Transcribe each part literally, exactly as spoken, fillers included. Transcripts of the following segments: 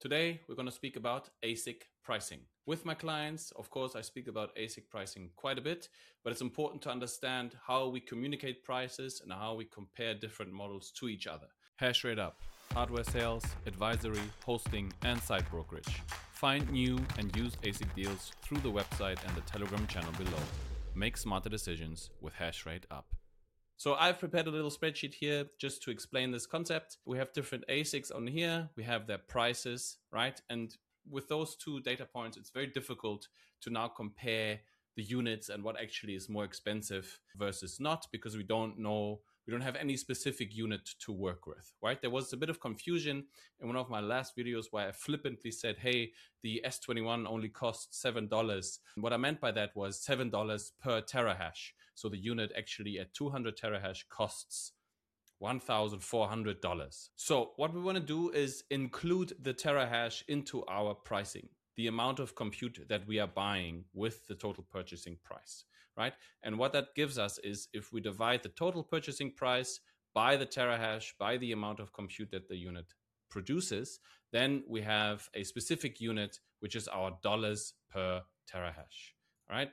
Today, we're going to speak about A S I C pricing. With my clients, of course, I speak about A S I C pricing quite a bit, but it's important to understand how we communicate prices and how we compare different models to each other. HashRateUp, hardware sales, advisory, hosting, and site brokerage. Find new and used A S I C deals through the website and the Telegram channel below. Make smarter decisions with HashRateUp. So I've prepared a little spreadsheet here just to explain this concept. We have different A S I Cs on here. We have their prices, right? And with those two data points, it's very difficult to now compare the units and what actually is more expensive versus not, because we don't know, we don't have any specific unit to work with, right? There was a bit of confusion in one of my last videos where I flippantly said, hey, the S twenty-one only costs seven dollars. And what I meant by that was seven dollars per terahash. So the unit actually at two hundred terahash costs one thousand four hundred dollars. So what we want to do is include the terahash into our pricing, the amount of compute that we are buying with the total purchasing price, right? And what that gives us is if we divide the total purchasing price by the terahash, by the amount of compute that the unit produces, then we have a specific unit, which is our dollars per terahash, right?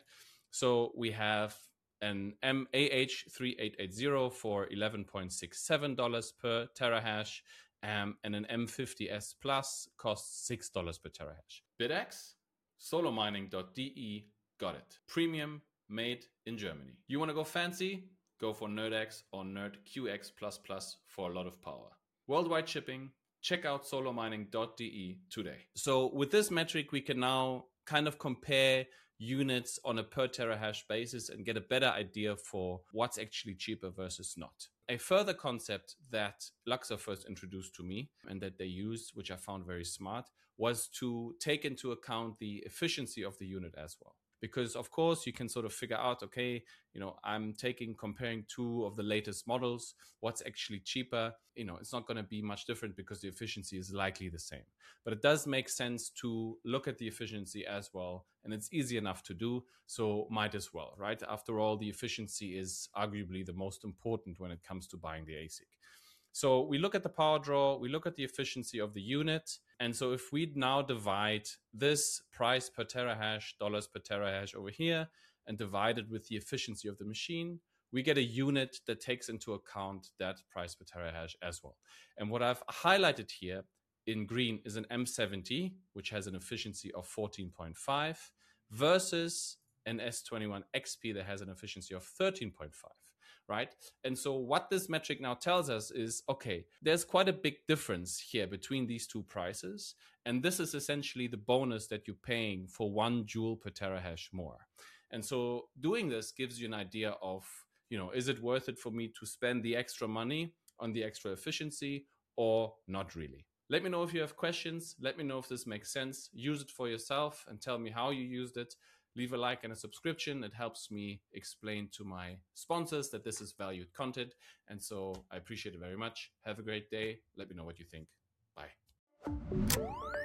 So we have an M A H thirty-eight eighty for eleven point six seven dollars per terahash, um, and an M fifty S Plus costs six dollars per terahash. BitX, solo mining dot D E, got it. Premium, made in Germany. You want to go fancy? Go for NerdX or NerdQX plus plus for a lot of power. Worldwide shipping. Check out solo mining dot D E today. So with this metric, we can now kind of compare units on a per terahash basis and get a better idea for what's actually cheaper versus not. A further concept that Luxor first introduced to me and that they used, which I found very smart, was to take into account the efficiency of the unit as well. Because of course you can sort of figure out, okay, you know, I'm taking, comparing two of the latest models, what's actually cheaper. You know, it's not going to be much different because the efficiency is likely the same. But it does make sense to look at the efficiency as well. And it's easy enough to do, so might as well, right? After all, the efficiency is arguably the most important when it comes to buying the A S I C. So we look at the power draw, we look at the efficiency of the unit. And so if we now divide this price per terahash, dollars per terahash over here, and divide it with the efficiency of the machine, we get a unit that takes into account that price per terahash as well. And what I've highlighted here in green is an M seventy, which has an efficiency of fourteen point five, versus an S twenty-one X P that has an efficiency of thirteen point five. Right? And so what this metric now tells us is, okay, there's quite a big difference here between these two prices. And this is essentially the bonus that you're paying for one joule per terahash more. And so doing this gives you an idea of, you know, is it worth it for me to spend the extra money on the extra efficiency or not really? Let me know if you have questions. Let me know if this makes sense. Use it for yourself and tell me how you used it. Leave a like and a subscription. It helps me explain to my sponsors that this is valued content. And so I appreciate it very much. Have a great day. Let me know what you think. Bye.